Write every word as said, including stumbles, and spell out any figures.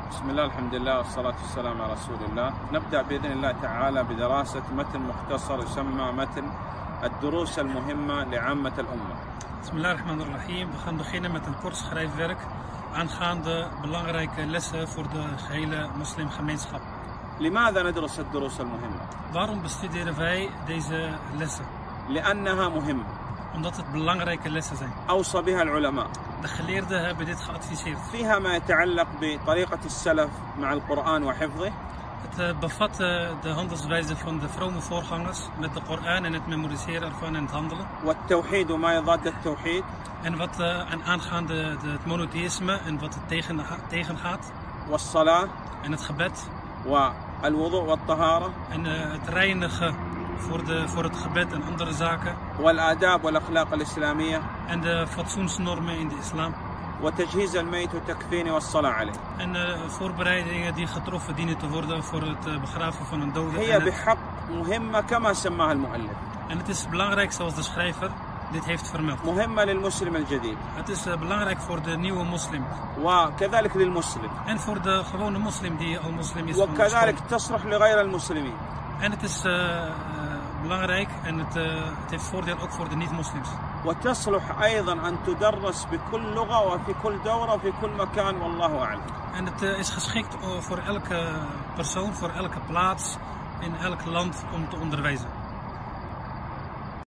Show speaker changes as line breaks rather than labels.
بسم الله الحمد لله والصلاة والسلام على رسول الله. نبدأ بإذن الله تعالى بدراسة متن مختصر يسمى متن الدروس المهمة لعامة الأمة.
بسم الله الرحمن الرحيم. We gaan beginnen met een kort schrijfwerk aangaande belangrijke lessen voor de gehele moslimgemeenschap.
لماذا ندرس الدروس المهمة؟
Waarom bestuderen wij deze lessen?
لأنها مهمة.
Omdat het belangrijke lessen zijn.
أوصى بها العلماء.
De geleerden hebben dit geadviseerd.
فيها ما يتعلق بطريقة السلف مع القرآن وحفظه.
Het bevat de handelswijze van de vrome voorgangers met de Koran en het memoriseren ervan en het handelen.
والتوحيد وما يضاد التوحيد.
En wat uh, en aangaande de, het monotheïsme en wat het tegen, tegengaat.
والصلاة.
En het gebed.
والوضوء والطهارة.
En uh, het reinigen voor, de, voor het gebed en andere zaken.
والآداب والأخلاق الإسلامية.
En de fatsoensnormen in de islam.
وتجهيز الميت والتكفين والصلاة عليه.
En uh, voorbereidingen die getroffen dienen te worden voor het uh, begraven van een dode.
هي بحق مهمة كما سماها المؤلف.
En het is belangrijk zoals de schrijver dit heeft vermeld.
مهمة للمسلم الجديد.
Het is uh, belangrijk voor de nieuwe moslim.
وكذلك للمسلم.
En voor de gewone moslim die al moslim is.
وكذلك تصلح لغير المسلمين.
En het is uh, uh, belangrijk en het, uh, het heeft voordeel ook voor de niet-moslims.
وتصلح أيضا أن تدرس بكل لغة وفي كل دورة وفي كل مكان والله أعلم.
En het uh, is geschikt voor elke persoon, voor elke plaats, in elk land om te onderwijzen.